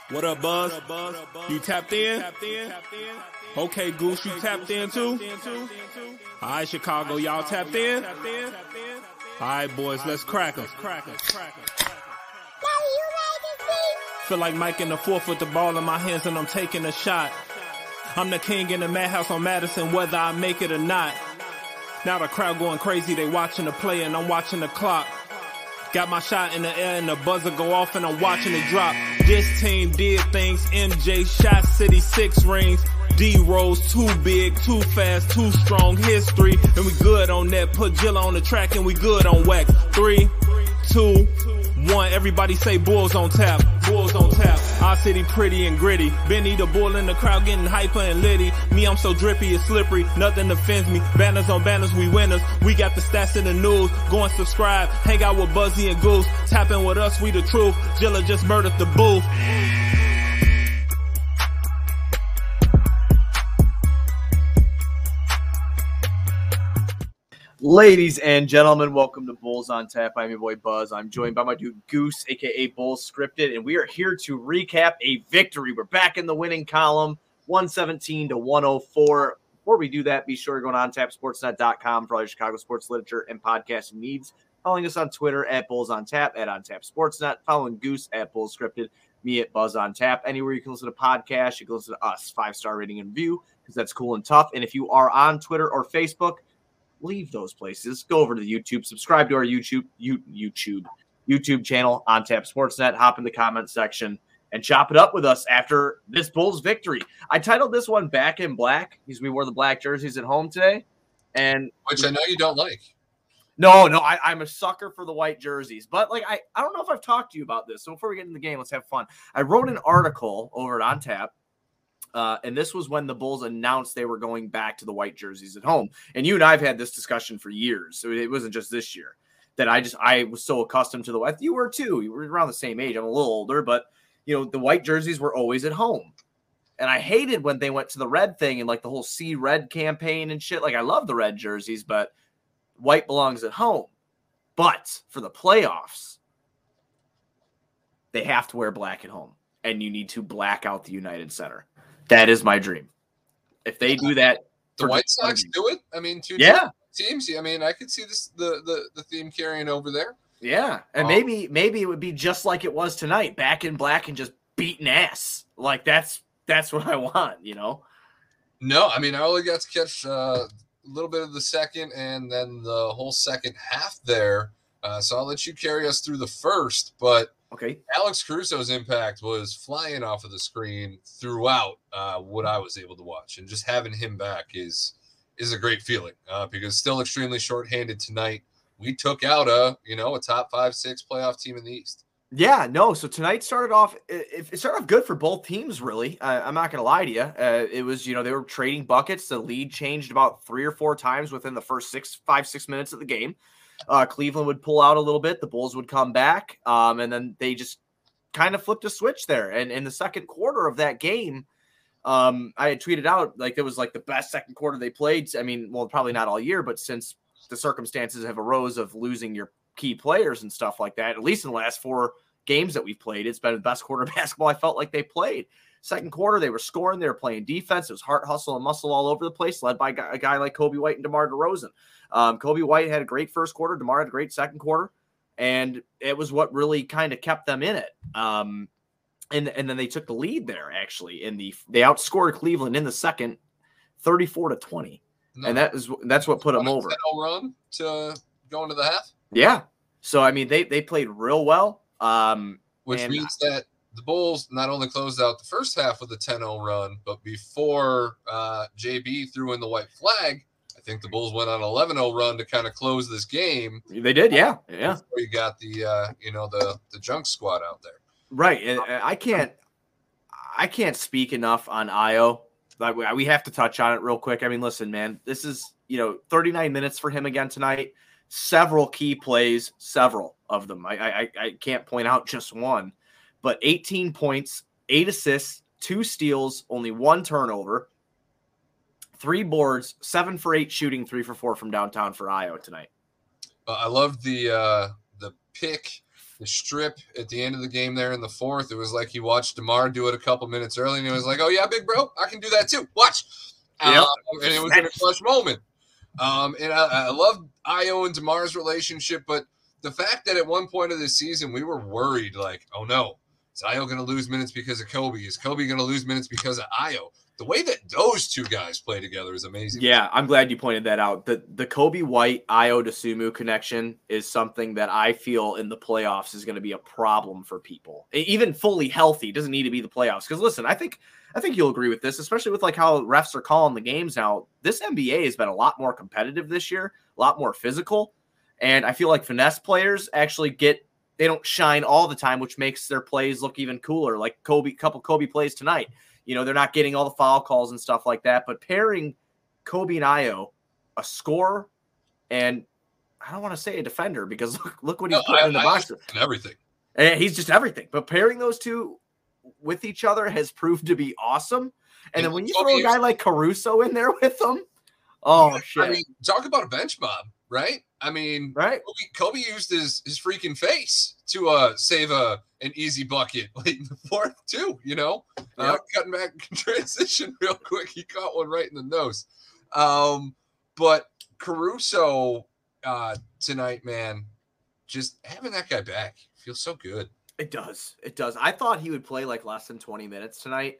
What up, Buzz? You tapped in? Okay, Goose, you tapped in too? All right, Chicago, y'all tapped in? All right, boys, let's crack 'em. Feel like Mike in the fourth with the ball in my hands and I'm taking a shot. I'm the king in the madhouse on Madison, whether I make it or not. Now the crowd going crazy, they watching the play and I'm watching the clock. Got my shot in the air and the buzzer go off and I'm watching it drop. This team did things. MJ shot City 6 rings. D-Rose too big, too fast, too strong. History, and we good on that. Put Jilla on the track and we good on wax. 3, 2, 1. Everybody say Bulls on tap. Bulls on tap. Our city pretty and gritty. Benny the bull in the crowd getting hyper and litty. Me, I'm so drippy, it's slippery. Nothing offends me. Banners on banners, we winners. We got the stats in the news. Go and subscribe. Hang out with Buzzy and Goose. Tapping with us, we the truth. Jilla just murdered the booth. Ladies and gentlemen, welcome to Bulls on Tap. I'm your boy Buzz. I'm joined by my dude Goose, aka Bulls Scripted, and we are here to recap a victory. We're back in the winning column, 117-104. Before we do that, be sure to go to ontapsportsnet.com for all your Chicago sports literature and podcasting needs. Following us on Twitter at Bulls on Tap, at OnTapSportsNet. Following Goose at Bulls Scripted, me at Buzz on Tap. Anywhere you can listen to podcasts, you can listen to us, 5-star rating and review, because that's cool and tough. And if you are on Twitter or Facebook, leave those places. Go over to the YouTube. Subscribe to our YouTube channel, On Tap Sportsnet. Hop in the comment section and chop it up with us after this Bulls victory. I titled this one Back in Black because we wore the black jerseys at home today. Which I know you don't like. No, I'm a sucker for the white jerseys. But like I don't know if I've talked to you about this. So before we get into the game, let's have fun. I wrote an article over at On Tap. And this was when the Bulls announced they were going back to the white jerseys at home. And you and I have had this discussion for years. So it wasn't just this year that I was so accustomed to the white. You were too. You were around the same age. I'm a little older, but the white jerseys were always at home. And I hated when they went to the red thing and like the whole See Red campaign and shit. Like I love the red jerseys, but white belongs at home. But for the playoffs, they have to wear black at home. And you need to black out the United Center. That is my dream. If they do that, the White Sox do it. I mean, two teams. I mean, I could see this the theme carrying over there. Yeah, and maybe it would be just like it was tonight, back in black and just beating ass. Like that's what I want. No, I mean, I only got to catch a little bit of the second and then the whole second half there. So I'll let you carry us through the first, but. Okay. Alex Caruso's impact was flying off of the screen throughout what I was able to watch, and just having him back is a great feeling because still extremely shorthanded tonight. We took out a top 5-6 playoff team in the East. Yeah, no. So tonight started off. It started off good for both teams, really. I'm not going to lie to you. It was they were trading buckets. The lead changed about 3 or 4 times within the first 5-6 minutes of the game. Cleveland would pull out a little bit. The Bulls would come back. And then they just kind of flipped a switch there. And in the second quarter of that game, I had tweeted out like it was like the best second quarter they played. I mean, well, probably not all year, but since the circumstances have arose of losing your key players and stuff like that, at least in the last 4 games that we've played, it's been the best quarter of basketball I felt like they played. Second quarter, they were scoring. They were playing defense. It was heart, hustle, and muscle all over the place, led by a guy like Coby White and DeMar DeRozan. Coby White had a great first quarter. DeMar had a great second quarter. And it was what really kind of kept them in it. And then they took the lead there, actually. They outscored Cleveland in the second 34-20. No. And that's what put them over. 10-0 run to go into the half? Yeah. So, I mean, they played real well. Which means that the Bulls not only closed out the first half with a 10-0 run, but before JB threw in the white flag, I think the Bulls went on an 11-0 run to kind of close this game. They did, yeah. Before you got the the junk squad out there. Right. And I can't speak enough on Ayo. We have to touch on it real quick. I mean, listen, man, this is 39 minutes for him again tonight. Several key plays, several of them. I can't point out just one. But 18 points, 8 assists, 2 steals, only 1 turnover, 3 boards, 7 for 8 shooting, 3 for 4 from downtown for Ayo tonight. I love the pick the strip at the end of the game there in the fourth. It was like he watched DeMar do it a couple minutes early, and he was like, "Oh yeah, big bro, I can do that too. Watch." Yep. And it was in a clutch moment. And I love Io and DeMar's relationship, but the fact that at one point of the season we were worried, like, oh no, is Io going to lose minutes because of Kobe? Is Kobe going to lose minutes because of Io? The way that those two guys play together is amazing. Yeah, I'm glad you pointed that out. The Kobe White Io DeSumo connection is something that I feel in the playoffs is going to be a problem for people. Even fully healthy, doesn't need to be the playoffs. Because listen, I think you'll agree with this, especially with like how refs are calling the games now. This NBA has been a lot more competitive this year, a lot more physical, and I feel like finesse players actually they don't shine all the time, which makes their plays look even cooler. Like couple Kobe plays tonight. You know, they're not getting all the foul calls and stuff like that, but pairing Kobe and Io, a scorer, and I don't want to say a defender because look what he's putting in the box. Everything. And he's just everything. But pairing those two with each other has proved to be awesome. And then when you throw a guy like Caruso in there with them, shit. I mean, talk about a bench mob, right? I mean, right? Kobe used his freaking face to save an easy bucket late in the fourth too. You know, cutting back in transition real quick, he caught one right in the nose. But Caruso tonight, man, just having that guy back feels so good. It does. It does. I thought he would play like less than 20 minutes tonight.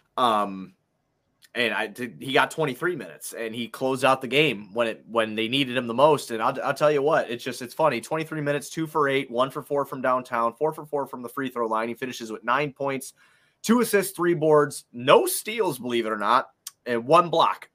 And he got 23 minutes and he closed out the game when they needed him the most. And I'll tell you what, it's funny. 23 minutes, 2 for 8, 1 for 4 from downtown, 4 for 4 from the free throw line. He finishes with 9 points, 2 assists, 3 boards, no steals, believe it or not, and 1 block.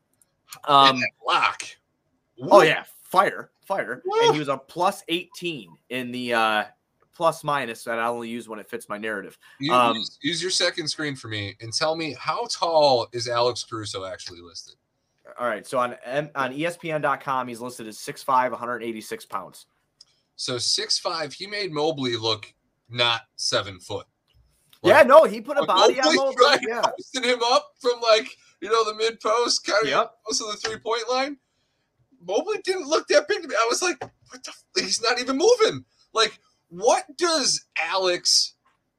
Block. Oh yeah. Fire. Woo. And he was a plus 18 in the, plus minus that I only use when it fits my narrative. Use your second screen for me and tell me how tall is Alex Caruso actually listed? All right. So on ESPN.com, he's listed as 6'5", 186 pounds. So 6'5", he made Mobley look not 7 foot. Like, yeah, no, he put a body on Mobley. Yeah. Posting him up from the mid post, kind of close to the 3-point line. Mobley didn't look that big to me. I was like, what the he's not even moving. Like, what does Alex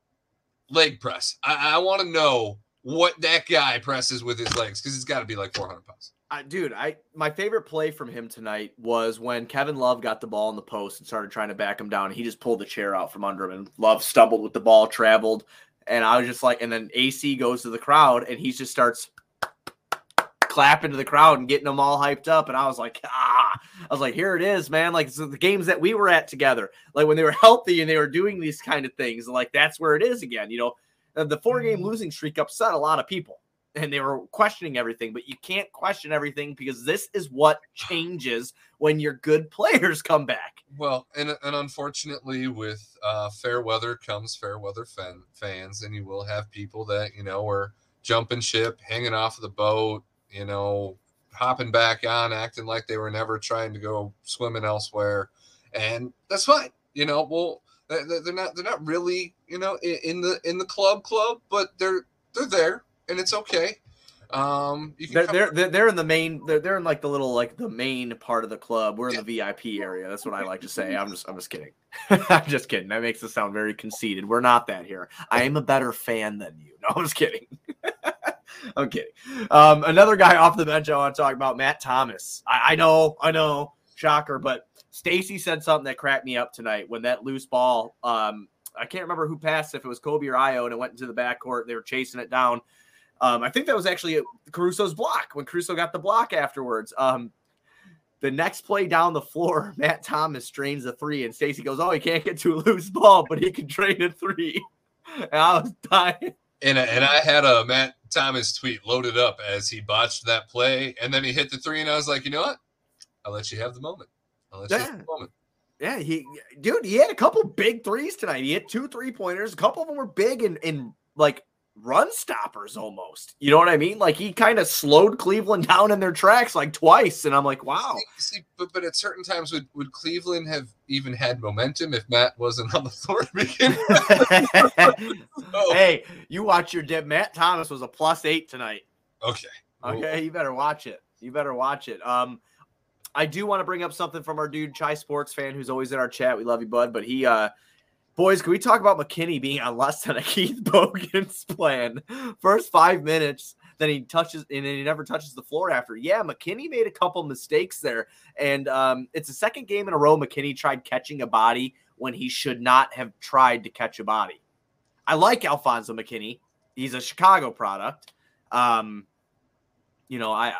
leg press? I want to know what that guy presses with his legs because it's got to be like 400 pounds. Dude, my favorite play from him tonight was when Kevin Love got the ball in the post and started trying to back him down. He just pulled the chair out from under him, and Love stumbled with the ball, traveled, and I was just like, and then AC goes to the crowd, and he just starts clapping to the crowd and getting them all hyped up. And I was like, here it is, man. Like, so the games that we were at together, like when they were healthy and they were doing these kind of things, like that's where it is again. You know, the 4-game losing streak upset a lot of people and they were questioning everything, but you can't question everything because this is what changes when your good players come back. Well, and unfortunately with fair weather comes fair weather fans, and you will have people that, are jumping ship, hanging off of the boat, hopping back on, acting like they were never trying to go swimming elsewhere, and that's fine. Well, they're not really, in the club, but they're there, and it's okay. They're in the main. They're in like the little the main part of the club. We're in the VIP area. That's what I like to say. I'm just kidding. I'm just kidding. That makes us sound very conceited. We're not that here. I am a better fan than you. No, I'm just kidding. I'm kidding. Another guy off the bench I want to talk about, Matt Thomas. I know, shocker, but Stacy said something that cracked me up tonight when that loose ball. I can't remember who passed, if it was Kobe or Io, and it went into the backcourt. They were chasing it down. I think that was actually Caruso's block when Caruso got the block afterwards. The next play down the floor, Matt Thomas drains a 3, and Stacy goes, "Oh, he can't get to a loose ball, but he can drain a 3." And I was dying. And I had a Matt Thomas tweet loaded up as he botched that play, and then he hit the 3, and I was like, you know what? I'll let you have the moment. Yeah, he had a couple big threes tonight. He hit 2 3-pointers. A couple of them were big and like run stoppers almost. You know what I mean? Like he kind of slowed Cleveland down in their tracks like twice, and I'm like, wow. But at certain times would Cleveland have even had momentum if Matt wasn't on the floor to begin with? Hey, you watch your dip. Matt Thomas was a +8 tonight. Okay. Okay, you better watch it. I do want to bring up something from our dude Chai Sports Fan, who's always in our chat. We love you, bud. But he Boys, can we talk about McKinney being on less than a Keith Bogan's plan? First 5 minutes, then he touches, and then he never touches the floor after. Yeah, McKinney made a couple mistakes there, and it's the second game in a row McKinney tried catching a body when he should not have tried to catch a body. I like Alfonzo McKinney. He's a Chicago product. You know, I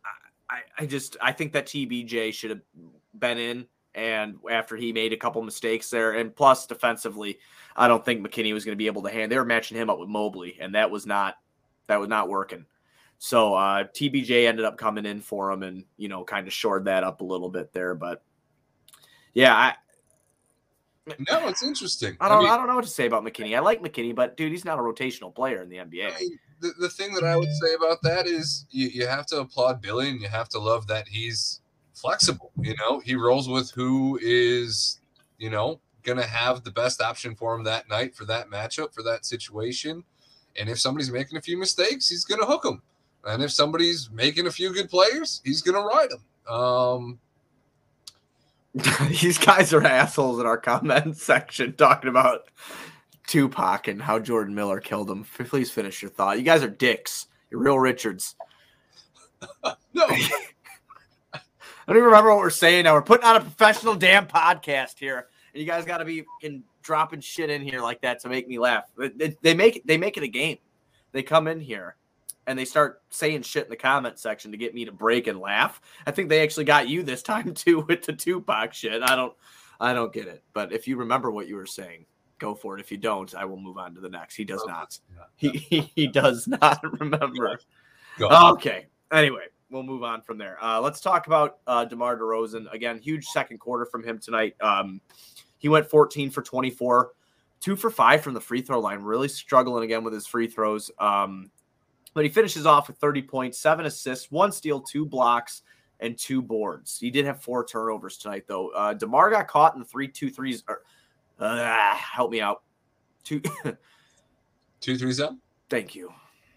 think that TBJ should have been in. And after he made a couple mistakes there, and plus defensively, I don't think McKinney was going to be able to hand. They were matching him up with Mobley, and that was not working. So TBJ ended up coming in for him, and kind of shored that up a little bit there. But yeah, no, it's interesting. I don't know what to say about McKinney. I like McKinney, but dude, he's not a rotational player in the NBA. The thing that I would say about that is you have to applaud Billy, and you have to love that he's flexible. He rolls with who is, going to have the best option for him that night, for that matchup, for that situation. And if somebody's making a few mistakes, he's going to hook them. And if somebody's making a few good players, he's going to ride them. These guys are assholes in our comment section talking about Tupac and how Jordan Miller killed him. Please finish your thought. You guys are dicks. You're real Richards. No. I don't even remember what we're saying now. We're putting on a professional damn podcast here, and you guys got to be dropping shit in here like that to make me laugh. They make it a game. They come in here and they start saying shit in the comment section to get me to break and laugh. I think they actually got you this time too with the Tupac shit. I don't get it. But if you remember what you were saying, go for it. If you don't, I will move on to the next. He does not. He does not remember. Okay. Anyway. We'll move on from there. Let's talk about DeMar DeRozan. Again, huge second quarter from him tonight. He went 14 for 24, 2 for 5 from the free throw line. Really struggling again with his free throws. But he finishes off with 30 points, 7 assists, 1 steal, 2 blocks, and 2 boards. He did have 4 turnovers tonight, though. DeMar got caught in the 2 threes. Help me out. 2 threes up? Thank you.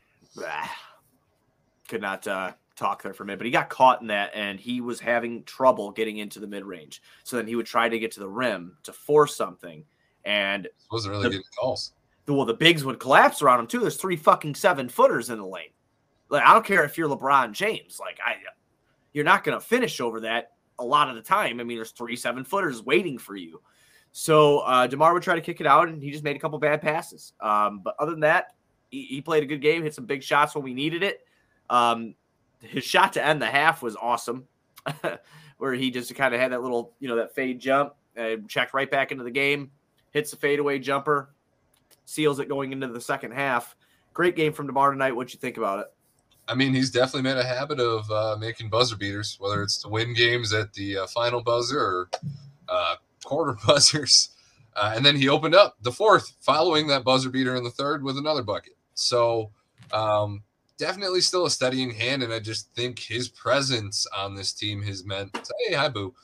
Could not talk there for a minute, but he got caught in that, and he was having trouble getting into the mid-range. So then he would try to get to the rim to force something, and wasn't really getting calls. The bigs would collapse around him too. There's 3 fucking 7-footers in the lane. Like, I don't care if you're LeBron James. Like, you're not going to finish over that a lot of the time. I mean, there's 3 7-footers waiting for you. So DeMar would try to kick it out, and he just made a couple bad passes. But other than that, he played a good game, hit some big shots when we needed it. His shot to end the half was awesome, where he just kind of had that little, that fade jump, checked right back into the game, hits the fadeaway jumper, seals it going into the second half. Great game from DeMar tonight. What'd you think about it? I mean, he's definitely made a habit of making buzzer beaters, whether it's to win games at the final buzzer or quarter buzzers. And then he opened up the fourth following that buzzer beater in the third with another bucket. So, definitely still a steadying hand, and I just think his presence on this team has meant, hey, hi, boo,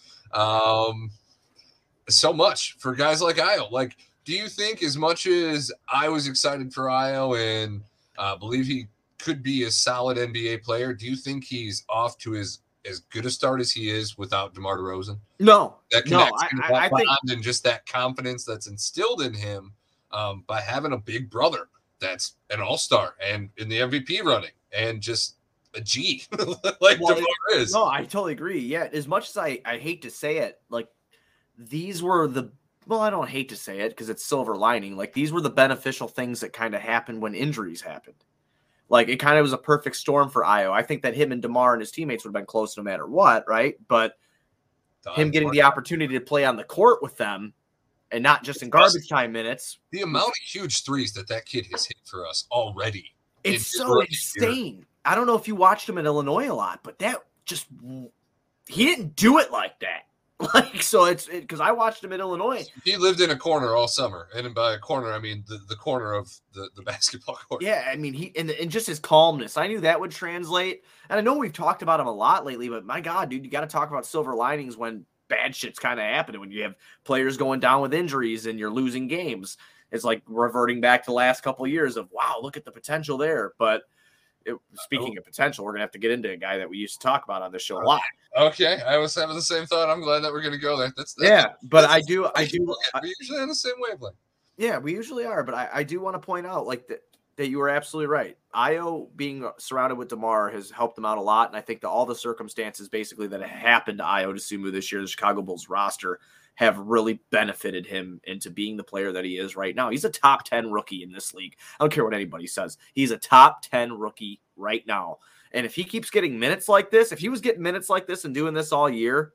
so much for guys like Ayo. Like, do you think, as much as I was excited for Ayo and believe he could be a solid NBA player, do you think he's off to as good a start as he is without DeMar DeRozan? No. I think, and just that confidence that's instilled in him by having a big brother that's an all-star and in the MVP running and just a G like DeMar is. No, I totally agree. Yeah, as much as I hate to say it, like, these were I don't hate to say it because it's silver lining. Like, these were the beneficial things that kind of happened when injuries happened. Like, it kind of was a perfect storm for Ayo. I think that him and DeMar and his teammates would have been close no matter what, right? But him getting the opportunity to play on the court with them and not just in garbage time minutes. The amount of huge threes that kid has hit for us already. It's so insane. I don't know if you watched him in Illinois a lot, but he didn't do it like that. Like, so it's because I watched him in Illinois. He lived in a corner all summer. And by a corner, I mean the corner of the basketball court. Yeah, I mean, and just his calmness. I knew that would translate. And I know we've talked about him a lot lately, but my God, dude, you got to talk about silver linings when bad shit's kind of happening, when you have players going down with injuries and you're losing games. It's like reverting back to the last couple of years of, wow, look at the potential there. But speaking of potential, we're gonna have to get into a guy that we used to talk about on this show a lot. Okay, I was having the same thought. I'm glad that we're gonna go there. I do. We're usually on the same wavelength. Yeah, we usually are, but I do want to point out that you were absolutely right. Io being surrounded with DeMar has helped him out a lot, and I think that all the circumstances basically that have happened to Io DeSumo this year, the Chicago Bulls roster, have really benefited him into being the player that he is right now. He's a top 10 rookie in this league. I don't care what anybody says. He's a top 10 rookie right now. And if he keeps getting minutes like this, if he was getting minutes like this and doing this all year,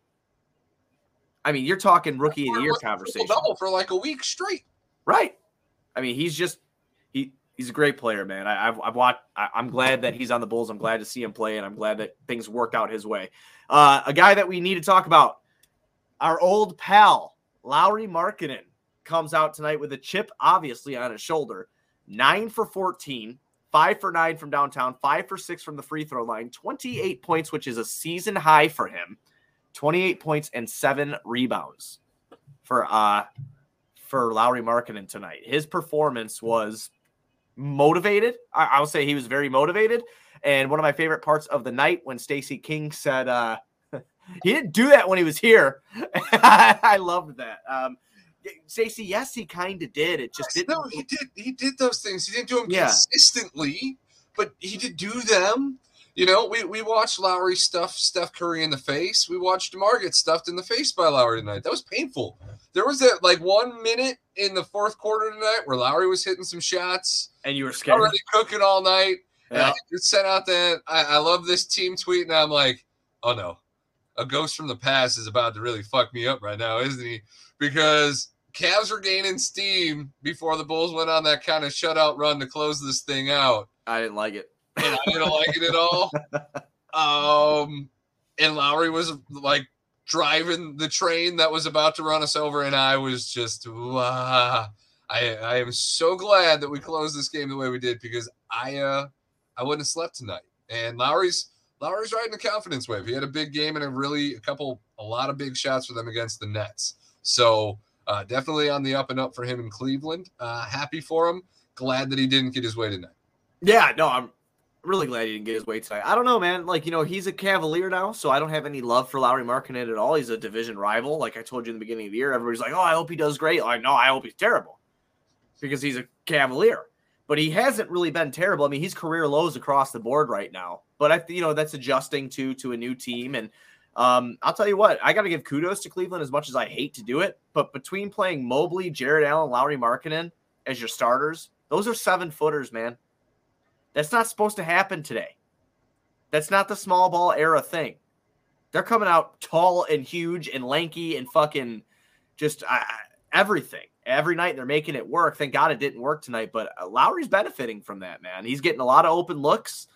I mean, you're talking rookie of the year conversation. Double for like a week straight. Right. I mean, he's a great player, man. I'm glad that he's on the Bulls. I'm glad to see him play, and I'm glad that things worked out his way. A guy that we need to talk about, our old pal, Lauri Markkanen, comes out tonight with a chip, obviously, on his shoulder. 9 for 14, 5 for 9 from downtown, 5 for 6 from the free throw line, 28 points, which is a season high for him, 28 points and 7 rebounds for Lauri Markkanen tonight. His performance was motivated. I'll say he was very motivated. And one of my favorite parts of the night when Stacey King said, he didn't do that when he was here. I loved that. Stacey, yes, he kind of did. It just didn't. No, he did those things. He didn't do them consistently, but he did do them. You know, we watched Lowry stuff Steph Curry in the face. We watched DeMar get stuffed in the face by Lowry tonight. That was painful. There was that 1 minute in the fourth quarter tonight where Lowry was hitting some shots. And you were scared. Already cooking all night. Yeah. And I just sent out that I love this team tweet, and I'm like, oh no. A ghost from the past is about to really fuck me up right now, isn't he? Because Cavs were gaining steam before the Bulls went on that kind of shutout run to close this thing out. I didn't like it. And I didn't like it at all. And Lowry was driving the train that was about to run us over, and I was just, I am so glad that we closed this game the way we did, because I wouldn't have slept tonight. And Lowry's riding a confidence wave. He had a big game and a lot of big shots for them against the Nets. So definitely on the up and up for him in Cleveland. Happy for him. Glad that he didn't get his way tonight. Yeah, no, I'm really glad he didn't get his way tonight. I don't know, man. He's a Cavalier now, so I don't have any love for Lauri Markkanen at all. He's a division rival. Like I told you in the beginning of the year, everybody's like, oh, I hope he does great. No, I hope he's terrible because he's a Cavalier. But he hasn't really been terrible. I mean, he's career lows across the board right now. But that's adjusting to a new team. And I'll tell you what, I got to give kudos to Cleveland as much as I hate to do it. But between playing Mobley, Jared Allen, Lauri Markkanen as your starters, those are 7-footers, man. That's not supposed to happen today. That's not the small ball era thing. They're coming out tall and huge and lanky and fucking just everything. Every night they're making it work. Thank God it didn't work tonight, but Lowry's benefiting from that, man. He's getting a lot of open looks.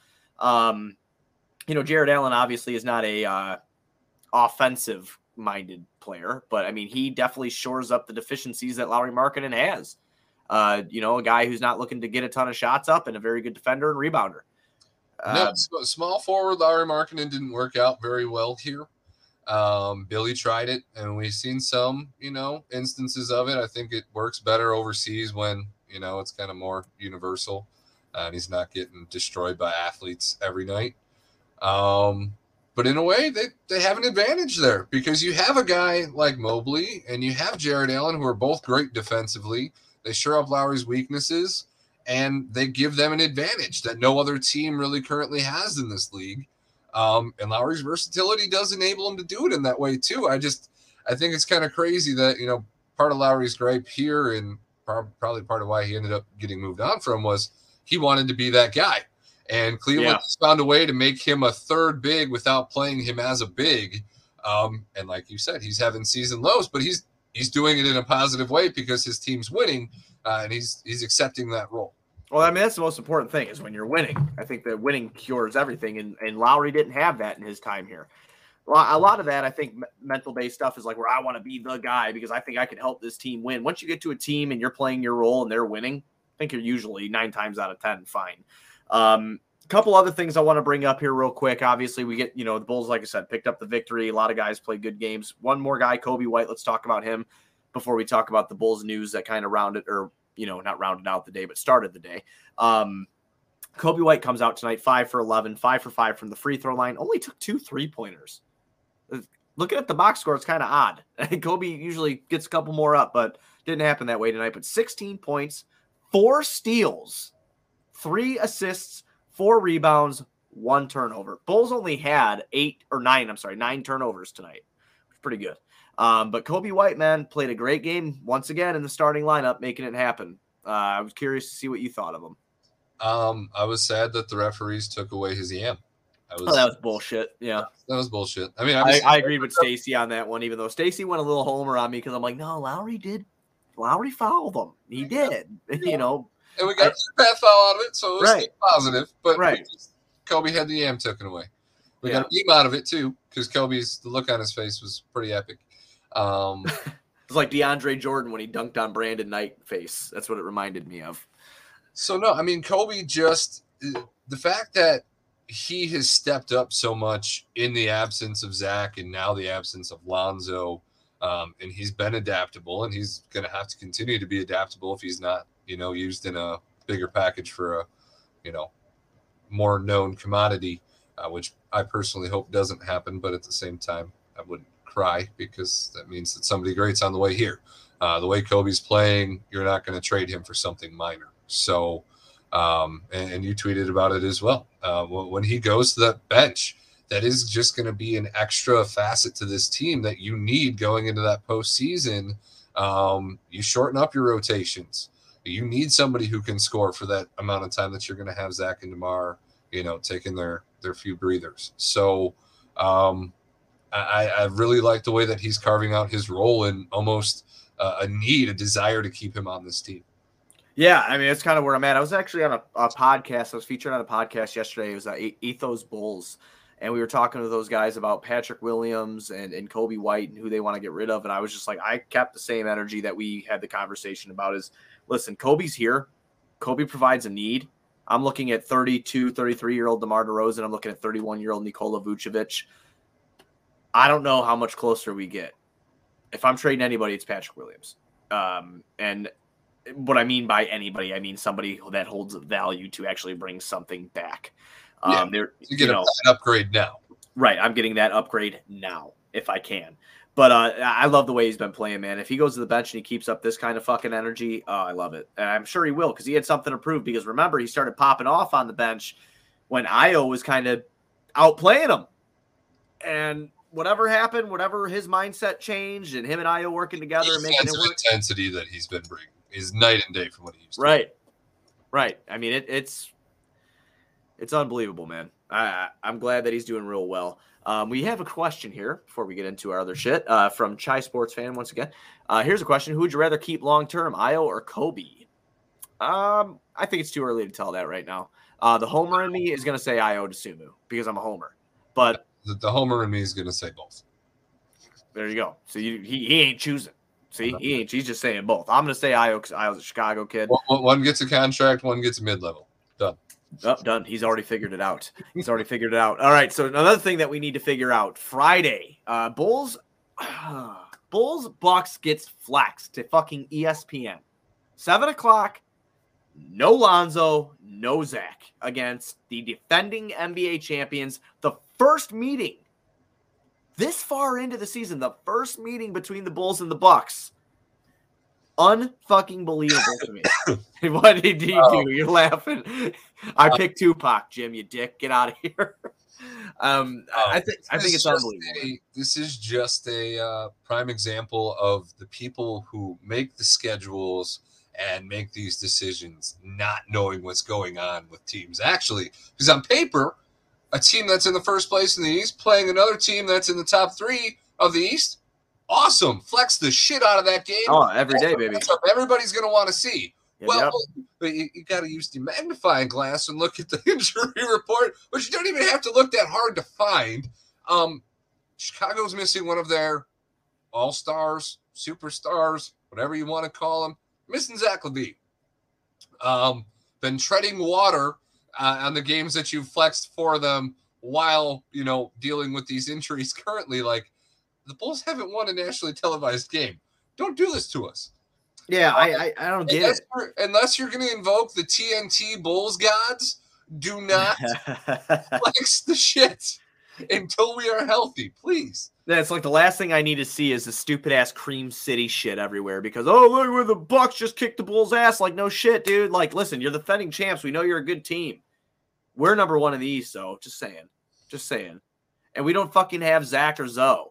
Jared Allen obviously is not a offensive-minded player, but, I mean, he definitely shores up the deficiencies that Lauri Markkanen has. A guy who's not looking to get a ton of shots up and a very good defender and rebounder. Small forward Lauri Markkanen didn't work out very well here. Billy tried it, and we've seen some, instances of it. I think it works better overseas when, it's kind of more universal, and he's not getting destroyed by athletes every night. But in a way, they have an advantage there because you have a guy like Mobley and you have Jared Allen, who are both great defensively. They shore up Lowry's weaknesses, and they give them an advantage that no other team really currently has in this league. And Lowry's versatility does enable him to do it in that way too. I think it's kind of crazy that, part of Lowry's gripe here and probably part of why he ended up getting moved on from was he wanted to be that guy. And Cleveland found a way to make him a third big without playing him as a big. And like you said, he's having season lows, but he's doing it in a positive way because his team's winning, and he's accepting that role. Well, I mean, that's the most important thing is when you're winning. I think that winning cures everything, and Lowry didn't have that in his time here. Well, a lot of that, I think, mental-based stuff is like where I want to be the guy because I think I can help this team win. Once you get to a team and you're playing your role and they're winning, I think you're usually 9 times out of 10 fine. A couple other things I want to bring up here real quick. Obviously, we get, the Bulls, like I said, picked up the victory. A lot of guys played good games. One more guy, Kobe White. Let's talk about him before we talk about the Bulls news that kind of rounded, or, not rounded out the day, but started the day. Kobe White comes out tonight, 5 for 11, 5 for 5 from the free throw line. Only took 2 3-pointers. Looking at the box score, it's kind of odd. Kobe usually gets a couple more up, but didn't happen that way tonight. But 16 points, 4 steals, 3 assists, 4 rebounds, 1 turnover. Bulls only had 9 turnovers tonight. Pretty good. But Kobe White, man, played a great game once again in the starting lineup, making it happen. I was curious to see what you thought of him. I was sad that the referees took away his yam. That was bullshit. Yeah, that was bullshit. I mean, I agreed with Stacy on that one, even though Stacy went a little homer on me because I'm like, no, Lowry fouled him. He did, you know. And we got a bad foul out of it, so it was right. positive. But right. Kobe had the yam taken away. We got a beam out of it too, because the look on his face was pretty epic. It's like DeAndre Jordan when he dunked on Brandon Knight face. That's what it reminded me of. So no, I mean Kobe the fact that he has stepped up so much in the absence of Zach and now the absence of Lonzo, and he's been adaptable, and he's going to have to continue to be adaptable if he's not, used in a bigger package for a, more known commodity, which I personally hope doesn't happen. But at the same time, I wouldn't cry because that means that somebody great's on the way here. The way Kobe's playing, you're not going to trade him for something minor. So, and you tweeted about it as well. When he goes to that bench, that is just going to be an extra facet to this team that you need going into that postseason. You shorten up your rotations. You need somebody who can score for that amount of time that you're going to have Zach and DeMar, taking their few breathers. So I really like the way that he's carving out his role and almost a desire to keep him on this team. Yeah, I mean, it's kind of where I'm at. I was actually on a podcast. I was featured on a podcast yesterday. It was Ethos Bulls, and we were talking to those guys about Patrick Williams and Kobe White and who they want to get rid of. And I was just like, I kept the same energy that we had the conversation about is, listen, Kobe's here. Kobe provides a need. I'm looking at 32, 33-year-old DeMar DeRozan. I'm looking at 31-year-old Nikola Vucevic. I don't know how much closer we get. If I'm trading anybody, it's Patrick Williams. And what I mean by anybody, I mean somebody that holds value to actually bring something back. You get an upgrade now. Right. I'm getting that upgrade now if I can. But I love the way he's been playing, man. If he goes to the bench and he keeps up this kind of fucking energy, I love it. And I'm sure he will because he had something to prove. Because remember, he started popping off on the bench when Ayo was kind of outplaying him. And whatever happened, whatever his mindset changed and him and Ayo working together and making it work. The intensity that he's been bringing is night and day from what he used to. Right. I mean, it's unbelievable, man. I'm glad that he's doing real well. We have a question here before we get into our other shit from Chai Sports Fan once again. Here's a question. Who would you rather keep long-term, Ayo or Kobe? I think it's too early to tell that right now. The homer in me is going to say Ayo Dosunmu because I'm a homer. But the homer in me is going to say both. There you go. So he ain't choosing. See, he ain't. He's just saying both. I'm going to say Ayo because Ayo's a Chicago kid. One gets a contract, one gets a mid-level. Done. Oh, done. He's already figured it out. All right. So another thing that we need to figure out Friday, Bulls Bucks gets flexed to fucking ESPN. 7:00. No Lonzo, no Zach against the defending NBA champions. The first meeting this far into the season, the first meeting between the Bulls and the Bucks. Unfucking believable to me. What did you do? You're laughing. I picked Tupac, Jim, you dick. Get out of here. I think it's unbelievable. This is just a prime example of the people who make the schedules and make these decisions not knowing what's going on with teams. Actually, because on paper, a team that's in the first place in the East playing another team that's in the top 3 of the East, awesome. Flex the shit out of that game. Oh, every day, baby. That's what everybody's going to want to see. Yep. But you got to use the magnifying glass and look at the injury report, which you don't even have to look that hard to find. Chicago's missing one of their all-stars, superstars, whatever you want to call them. Missing Zach LaVine. Been treading water on the games that you've flexed for them while, dealing with these injuries currently. Like, the Bulls haven't won a nationally televised game. Don't do this to us. Yeah, I don't get it. Unless you're going to invoke the TNT Bulls gods, Do not flex the shit until we are healthy, please. That's like the last thing I need to see is the stupid ass Cream City shit everywhere because, oh, look where the Bucks just kicked the Bulls' ass. Like, no shit, dude. Like, listen, you're the defending champs. We know you're a good team. We're number one in the East, though. Just saying. Just saying. And we don't fucking have Zach or Zoe.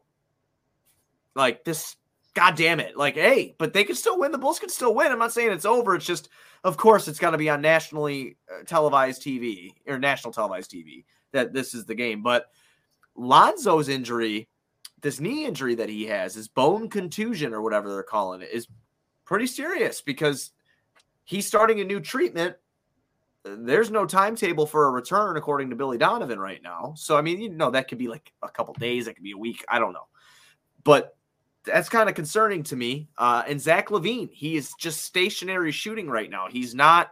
Like, this, God damn it. Like, hey, but they can still win. The Bulls can still win. I'm not saying it's over. It's just, of course, it's got to be on nationally televised TV or national televised TV that this is the game. But Lonzo's injury, this knee injury that he has, his bone contusion or whatever they're calling it, is pretty serious because he's starting a new treatment. There's no timetable for a return, according to Billy Donovan right now. So, I mean, you know, that could be like a couple days. That could be a week. I don't know. But that's kind of concerning to me. And Zach LaVine, he is just stationary shooting right now. He's not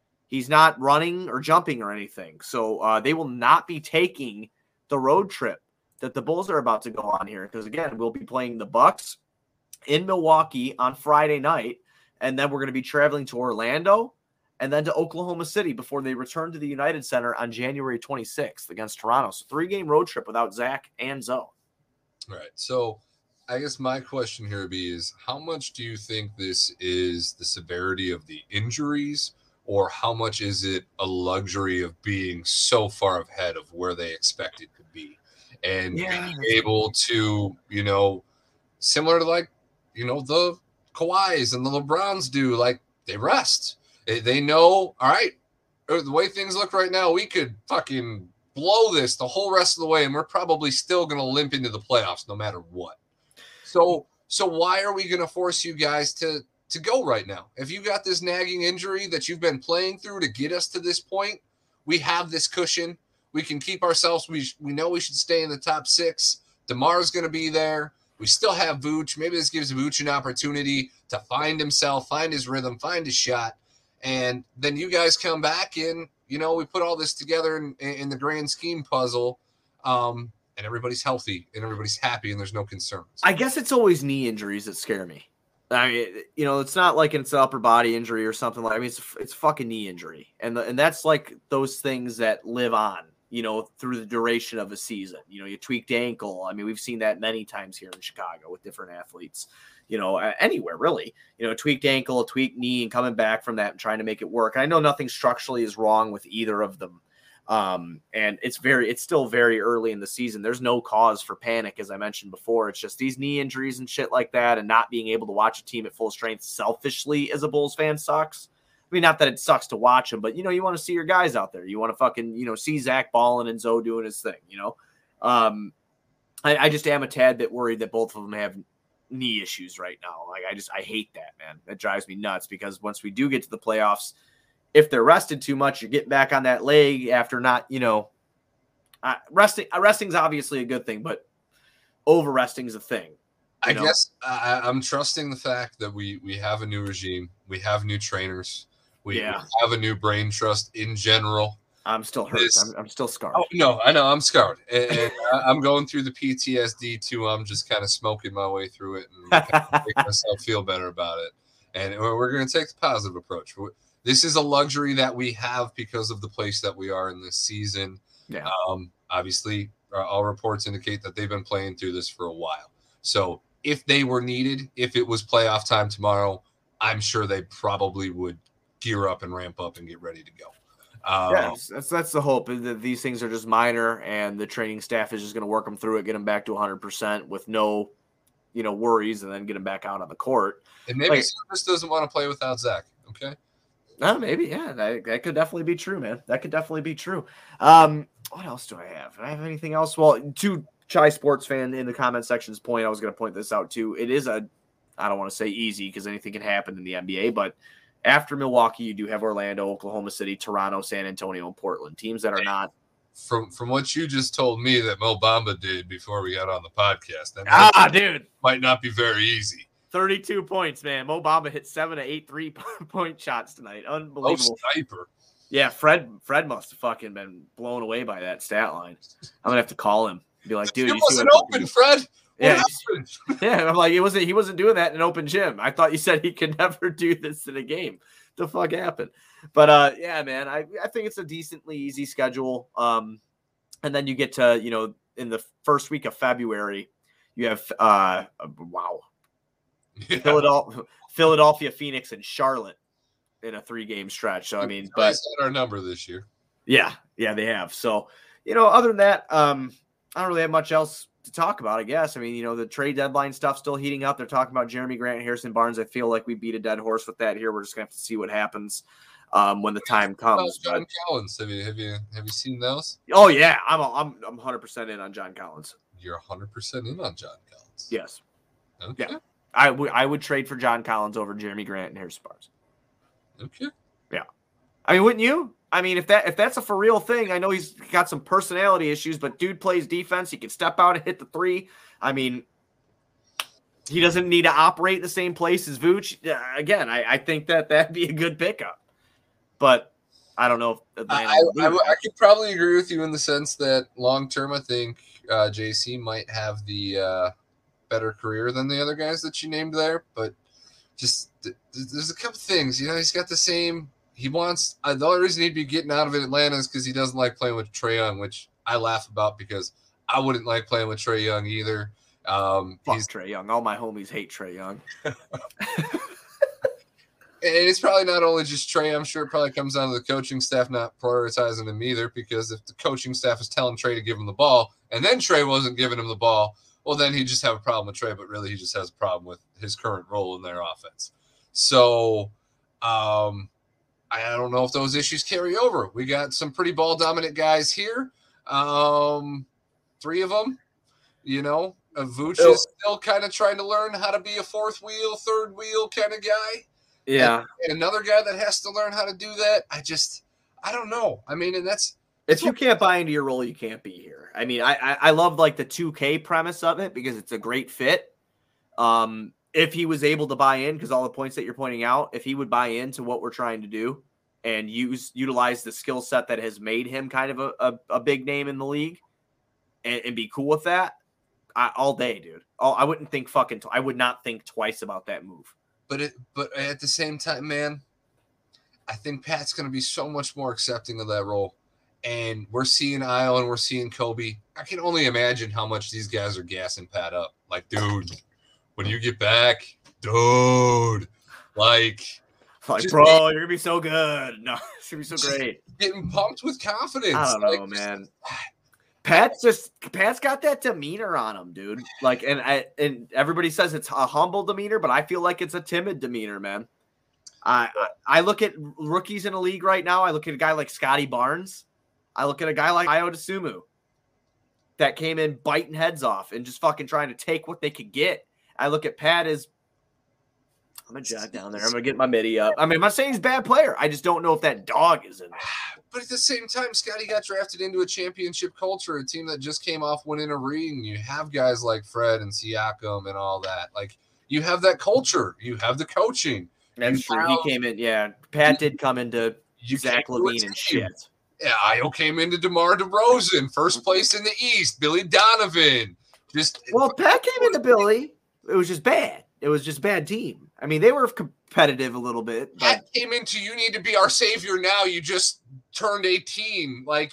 running or jumping or anything. So they will not be taking the road trip that the Bulls are about to go on here. Because, again, we'll be playing the Bucks in Milwaukee on Friday night. And then we're going to be traveling to Orlando and then to Oklahoma City before they return to the United Center on January 26th against Toronto. So 3-game road trip without Zach and Zoe. All right. So I guess my question here is how much do you think this is the severity of the injuries, or how much is it a luxury of being so far ahead of where they expect it to be and being able to, you know, similar to like, you know, the Kawhis and the LeBrons do, like they rest. They know, all right, the way things look right now, we could fucking blow this the whole rest of the way, and we're probably still going to limp into the playoffs no matter what. So why are we going to force you guys to go right now? If you got this nagging injury that you've been playing through to get us to this point, we have this cushion. We can keep ourselves. We know we should stay in the top 6. DeMar's going to be there. We still have Vooch. Maybe this gives Vooch an opportunity to find himself, find his rhythm, find his shot. And then you guys come back and, you know, we put all this together in the grand scheme puzzle, and everybody's healthy and everybody's happy and there's no concerns. I guess it's always knee injuries that scare me. I mean, you know, it's not like it's an upper body injury or something like. I mean, it's fucking knee injury, and that's like those things that live on, you know, through the duration of a season. You know, you tweaked ankle. I mean, we've seen that many times here in Chicago with different athletes. You know, anywhere really. You know, a tweaked ankle, a tweaked knee, and coming back from that and trying to make it work. And I know nothing structurally is wrong with either of them. And it's still very early in the season. There's no cause for panic, as I mentioned before. It's just these knee injuries and shit like that, and not being able to watch a team at full strength selfishly as a Bulls fan sucks. I mean, not that it sucks to watch them, but, you know, you want to see your guys out there. You want to fucking, you know, see Zach balling and Zoe doing his thing, you know? I just am a tad bit worried that both of them have knee issues right now. Like, I hate that, man. That drives me nuts because once we do get to the playoffs, if they're rested too much, you're getting back on that leg after not, you know, resting's obviously a good thing, but over resting is a thing. I guess I'm trusting the fact that we have a new regime. We have new trainers. We have a new brain trust in general. I'm still hurt. I'm still scarred. Oh, no, I know. I'm scarred. And I'm going through the PTSD too. I'm just kind of smoking my way through it and kind of make myself feel better about it. And we're going to take the positive approach. This is a luxury that we have because of the place that we are in this season. Yeah. Obviously, all reports indicate that they've been playing through this for a while. So if they were needed, if it was playoff time tomorrow, I'm sure they probably would gear up and ramp up and get ready to go. That's the hope, that these things are just minor and the training staff is just going to work them through it, get them back to 100% with no, you know, worries, and then get them back out on the court. And maybe Service doesn't want to play without Zach. Okay. Maybe. Yeah. That could definitely be true, man. That could definitely be true. What else do I have? Do I have anything else? Well, to Chai Sports fan in the comment section's point, I was going to point this out too. It is I don't want to say easy because anything can happen in the NBA, but after Milwaukee, you do have Orlando, Oklahoma City, Toronto, San Antonio, and Portland. Teams that are not. From what you just told me that Mo Bamba did before we got on the podcast, that dude, might not be very easy. 32 points, man. Mo Bamba hit 7 to 8 3-point shots tonight. Unbelievable. Oh, sniper. Yeah, Fred must have fucking been blown away by that stat line. I'm gonna have to call him. Be like, dude, it wasn't open, Fred. Yeah, yeah. I'm like, he wasn't doing that in an open gym. I thought you said he could never do this in a game. the fuck happened? But yeah, man, I think it's a decently easy schedule. And then you get to, in the first week of February, you have Philadelphia, Phoenix, and Charlotte in a 3-game stretch. So I mean, but our number this year. Yeah, they have. So, other than that, I don't really have much else to talk about, I guess. I mean, the trade deadline stuff still heating up. They're talking about Jeremy Grant, Harrison Barnes. I feel like we beat a dead horse with that here. We're just gonna have to see what happens when the time comes. John Collins, have you seen those? Oh yeah, I'm 100% in on John Collins. You're 100% in on John Collins. Yes. Okay. Yeah. I would trade for John Collins over Jeremy Grant and Harrison Barnes. Okay. Yeah. I mean, wouldn't you? I mean, if that's a for real thing, I know he's got some personality issues, but dude plays defense. He can step out and hit the 3. I mean, he doesn't need to operate the same place as Vooch. Again, I think that'd be a good pickup, but I don't know if I could probably agree with you in the sense that long term, I think JC might have the better career than the other guys that you named there, but just there's a couple things. He's got the same. He wants the only reason he'd be getting out of Atlanta is because he doesn't like playing with Trae Young, which I laugh about because I wouldn't like playing with Trae Young either. He's Trae Young. All my homies hate Trae Young. And it's probably not only just Trae. I'm sure it probably comes down to the coaching staff not prioritizing him either, because if the coaching staff is telling Trae to give him the ball and then Trae wasn't giving him the ball, well, then he just have a problem with Trae, but really he just has a problem with his current role in their offense. So I don't know if those issues carry over. We got some pretty ball dominant guys here. 3 of them, Vooch is still kind of trying to learn how to be a 4th wheel, 3rd wheel kind of guy. Yeah. And another guy that has to learn how to do that. I don't know. I mean, and that's if you can't buy into your role, you can't be here. I mean, I love like the 2K premise of it because it's a great fit. If he was able to buy in, because all the points that you're pointing out, if he would buy into what we're trying to do and utilize the skill set that has made him kind of a big name in the league and be cool with that, all day, dude. I wouldn't think I would not think twice about that move. But at the same time, man, I think Pat's going to be so much more accepting of that role. And we're seeing Isle and we're seeing Kobe. I can only imagine how much these guys are gassing Pat up. Like, dude, when you get back, dude, like bro, you're gonna be so good. No, it's gonna be so great. Getting pumped with confidence. I don't know, man. Pat's got that demeanor on him, dude. Like, and everybody says it's a humble demeanor, but I feel like it's a timid demeanor, man. I look at rookies in a league right now. I look at a guy like Scotty Barnes. I look at a guy like Ayo Dosunmu that came in biting heads off and just fucking trying to take what they could get. I look at Pat as I'm gonna jog down there. I'm gonna get my midi up. I mean, I'm not saying he's a bad player. I just don't know if that dog is in there. But at the same time, Scotty got drafted into a championship culture, a team that just came off winning a ring. You have guys like Fred and Siakam and all that. Like, you have that culture. You have the coaching. That's true. He came in. Yeah, Pat did come into Zach LaVine and shit. Yeah, Ayo came into DeMar DeRozan, first place in the East. Billy Donovan. Pat came into Billy. It was just bad. It was just a bad team. I mean, they were competitive a little bit. Pat came into, you need to be our savior now. You just turned 18. Like,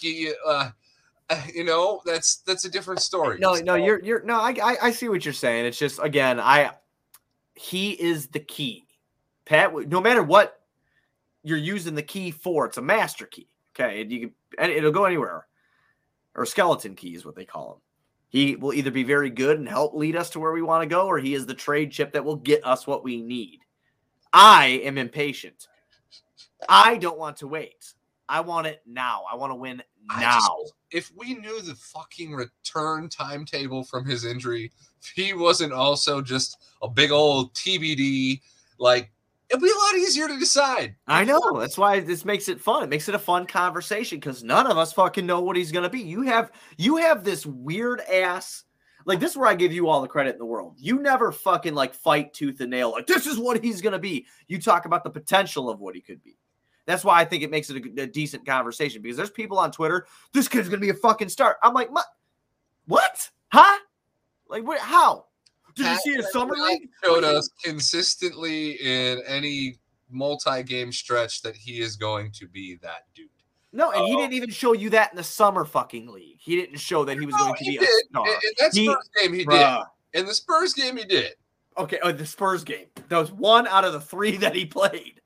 that's a different story. No, I see what you're saying. It's just, again, he is the key. Pat, no matter what you're using the key for, it's a master key. Okay, it'll go anywhere. Or skeleton key is what they call him. He will either be very good and help lead us to where we want to go, or he is the trade chip that will get us what we need. I am impatient. I don't want to wait. I want it now. I want to win now. If we knew the fucking return timetable from his injury, if he wasn't also just a big old TBD, like, it'd be a lot easier to decide. I know. That's why this makes it fun. It makes it a fun conversation because none of us fucking know what he's going to be. You have this weird ass, like, this is where I give you all the credit in the world. You never fucking like fight tooth and nail. Like, this is what he's going to be. You talk about the potential of what he could be. That's why I think it makes it a decent conversation because there's people on Twitter, this kid's going to be a fucking star. I'm like, what? Huh? Like, what? How? Did you see a summer league? Showed us consistently in any multi-game stretch that he is going to be that dude. No, and he didn't even show you that in the summer fucking league. He didn't show that he was going to be a star. In that Spurs game, he did. In the Spurs game, he did. Okay, the Spurs game. That was 1 out of the 3 that he played.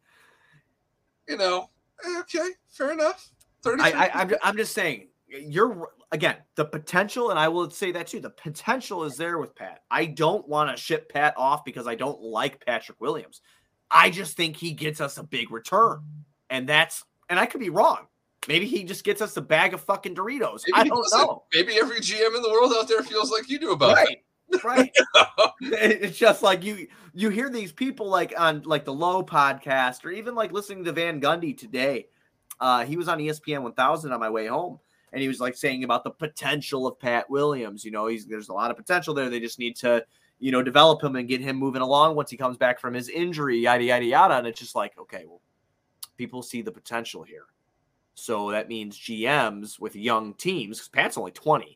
Okay, fair enough. I'm just saying, again, the potential, and I will say that too, the potential is there with Pat. I don't want to ship Pat off because I don't like Patrick Williams. I just think he gets us a big return. And I could be wrong. Maybe he just gets us a bag of fucking Doritos. I don't know. Maybe every GM in the world out there feels like you do about it. Right. It's just like you hear these people like on like the Low podcast or even like listening to Van Gundy today. He was on ESPN 1000 on my way home, and he was like saying about the potential of Pat Williams. There's a lot of potential there. They just need to, develop him and get him moving along once he comes back from his injury, yada, yada, yada. And it's just like, okay, well, people see the potential here. So that means GMs with young teams, because Pat's only 20,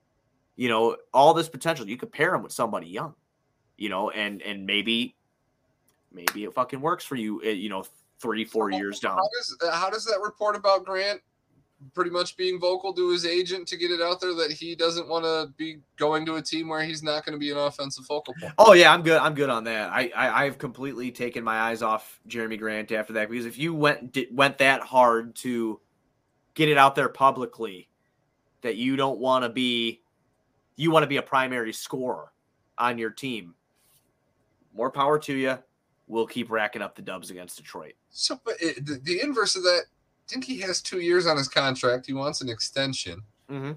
all this potential, you could pair him with somebody young, and maybe it fucking works for you, 3-4 years down. How does that report about Grant pretty much being vocal to his agent to get it out there that he doesn't want to be going to a team where he's not going to be an offensive focal point? Oh yeah, I'm good on that. I've completely taken my eyes off Jeremy Grant after that, because if you went that hard to get it out there publicly that you want to be a primary scorer on your team, more power to you. We'll keep racking up the dubs against Detroit. So, but the inverse of that, I think he has 2 years on his contract. He wants an extension. Mm-hmm.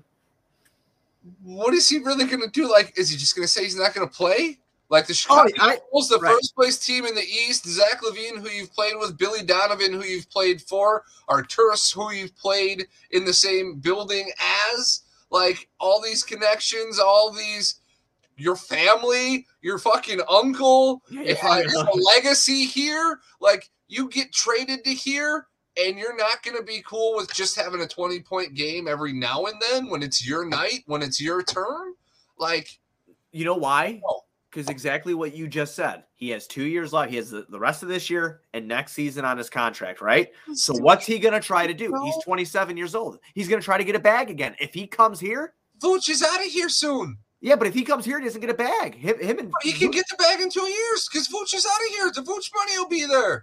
What is he really going to do? Like, is he just going to say he's not going to play? Like the Chicago Bulls, the first place team in the East, Zach LaVine, who you've played with, Billy Donovan, who you've played for, Arturas, who you've played in the same building as, like all these connections, all these, your family, your fucking uncle, if I have a legacy here, like you get traded to here and you're not going to be cool with just having a 20-point game every now and then when it's your night, when it's your turn. Like, you know why? Because exactly what you just said. He has 2 years left. He has the rest of this year and next season on his contract, right? So what's he going to try to do? He's 27 years old. He's going to try to get a bag again. If he comes here. Vooch is out of here soon. Yeah, but if he comes here, he doesn't get a bag. Him and he can get the bag in 2 years because Vooch is out of here. The Vooch money will be there.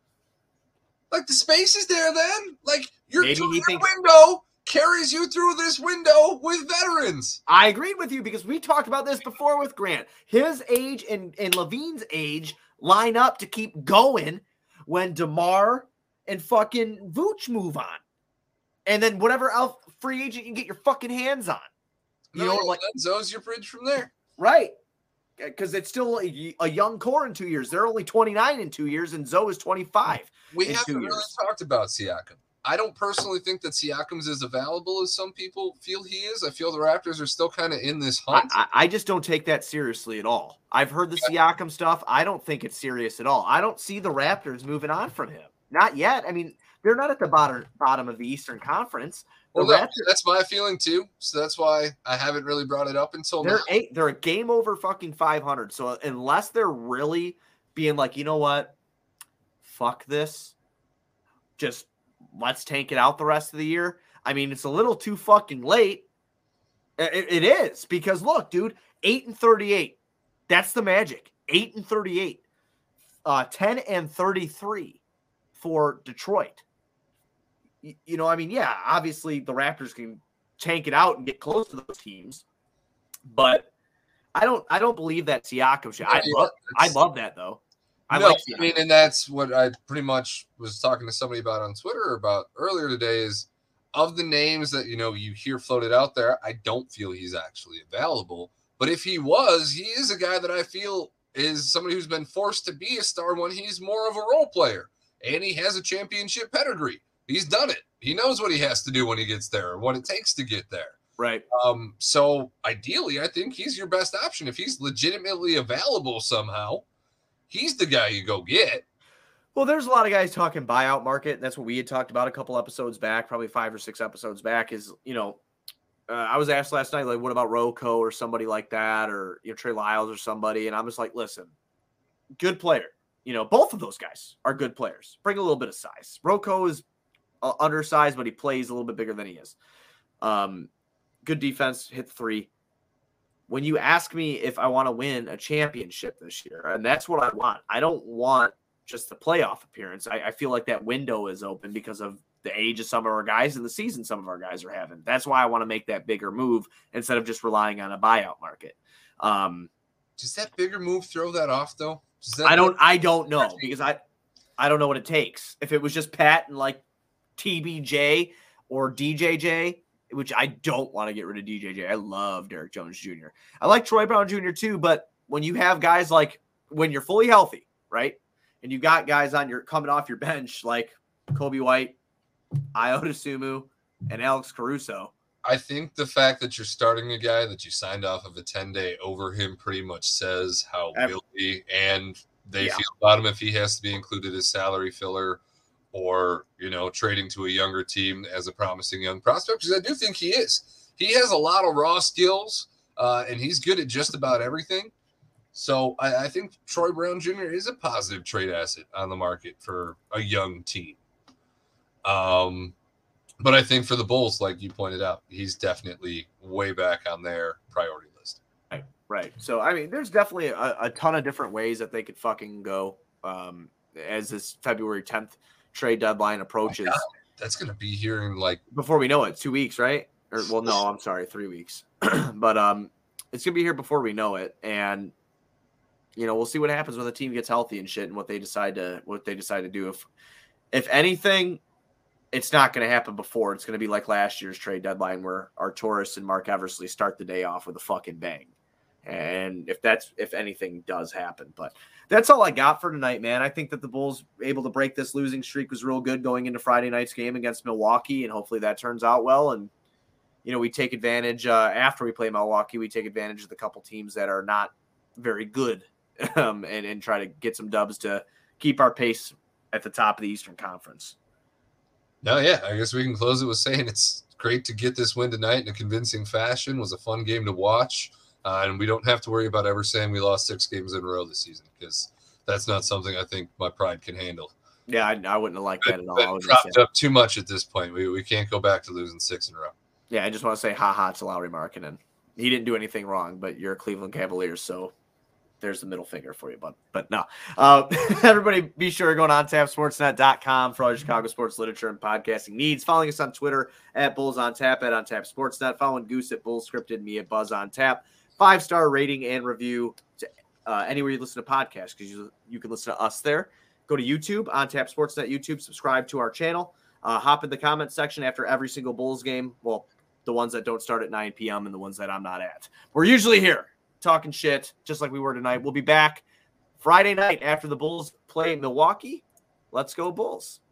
Like the space is there then. Like your window carries you through this window with veterans. I agreed with you because we talked about this before with Grant. His age and LaVine's age line up to keep going when DeMar and fucking Vooch move on. And then whatever else free agent you can get your fucking hands on. Like Zoe's your bridge from there. Right. Because it's still a young core in 2 years. They're only 29 in 2 years, and Zoe is 25. We haven't really talked about Siakam. I don't personally think that Siakam's as available as some people feel he is. I feel the Raptors are still kind of in this hunt. I just don't take that seriously at all. I've heard the Siakam stuff. I don't think it's serious at all. I don't see the Raptors moving on from him. Not yet. I mean, they're not at the bottom of the Eastern Conference. Well, that's my feeling too. So that's why I haven't really brought it up until now. They're a game over fucking 500. So unless they're really being like, you know what, fuck this, just let's tank it out the rest of the year. I mean, it's a little too fucking late. It is because look, dude, 8-38. That's the magic. 8-38. 10-33 for Detroit. I mean, yeah, obviously the Raptors can tank it out and get close to those teams, but I don't believe that Siakam shit. I love that though. I mean, and that's what I pretty much was talking to somebody about on Twitter about earlier today is of the names that, you hear floated out there, I don't feel he's actually available, but if he was, he is a guy that I feel is somebody who's been forced to be a star when he's more of a role player and he has a championship pedigree. He's done it. He knows what he has to do when he gets there or what it takes to get there. Right. So ideally, I think he's your best option. If he's legitimately available somehow, he's the guy you go get. Well, there's a lot of guys talking buyout market. That's what we had talked about a couple episodes back, probably 5 or 6 episodes back is, I was asked last night, like, what about Rocco or somebody like that or Trey Lyles or somebody? And I'm just like, listen, good player. both of those guys are good players. Bring a little bit of size. Rocco is undersized, but he plays a little bit bigger than he is. Good defense, hit 3. When you ask me if I want to win a championship this year, and that's what I want, I don't want just the playoff appearance. I feel like that window is open because of the age of some of our guys and the season some of our guys are having. That's why I want to make that bigger move instead of just relying on a buyout market. Does that bigger move throw that off though? I don't know because I don't know what it takes. If it was just Pat and like TBJ or DJJ, which I don't want to get rid of DJJ. I love Derek Jones Jr. I like Troy Brown Jr. too, but when you have guys like when you're fully healthy, right? And you got guys on your coming off your bench like Kobe White, Iota Sumu, and Alex Caruso. I think the fact that you're starting a guy that you signed off of a 10-day over him pretty much says how guilty and they feel about him if he has to be included as salary filler or, trading to a younger team as a promising young prospect, because I do think he is. He has a lot of raw skills, and he's good at just about everything. So I think Troy Brown Jr. is a positive trade asset on the market for a young team. But I think for the Bulls, like you pointed out, he's definitely way back on their priority list. Right. So, I mean, there's definitely a ton of different ways that they could fucking go as this February 10th trade deadline approaches. Oh, that's going to be here in before we know it, 2 weeks, right? No, I'm sorry, 3 weeks. But it's going to be here before we know it. And, we'll see what happens when the team gets healthy and shit and what they decide to do. If anything, it's not going to happen before. It's going to be like last year's trade deadline where Arturas and Mark Eversley start the day off with a fucking bang. And if anything does happen, but that's all I got for tonight, man. I think that the Bulls able to break this losing streak was real good going into Friday night's game against Milwaukee. And hopefully that turns out well. And, we take advantage after we play Milwaukee, we take advantage of the couple teams that are not very good and try to get some dubs to keep our pace at the top of the Eastern Conference. No, yeah, I guess we can close it with saying it's great to get this win tonight in a convincing fashion. It was a fun game to watch, and we don't have to worry about ever saying we lost 6 games in a row this season because that's not something I think my pride can handle. Yeah, I wouldn't have liked that at all. I would dropped up too much at this point. We can't go back to losing 6 in a row. Yeah, I just want to say ha-ha to Lauri Markkanen. He didn't do anything wrong, but you're Cleveland Cavaliers, so there's the middle finger for you, but no. Everybody be sure to go to ontapsportsnet.com for all your Chicago sports literature and podcasting needs. Following us on Twitter at Bulls on Tap, at OnTapSportsNet. Following Goose at Bulls Scripted, me at Buzz on Tap. 5-star rating and review to anywhere you listen to podcasts because you can listen to us there. Go to YouTube, OnTapSportsNet YouTube. Subscribe to our channel. Hop in the comment section after every single Bulls game. Well, the ones that don't start at 9 p.m. and the ones that I'm not at. We're usually here talking shit, just like we were tonight. We'll be back Friday night after the Bulls play Milwaukee. Let's go Bulls.